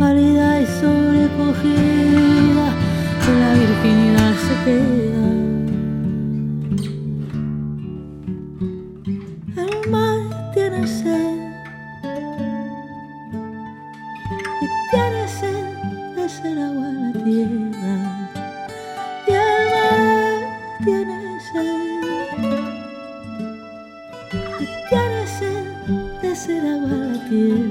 pálida y sobrecogida, con la virginidad se queda. El mar tiene sed y tiene sed de ser agua en la tierra, y el mar tiene sed y tiene sed de ser agua en la tierra.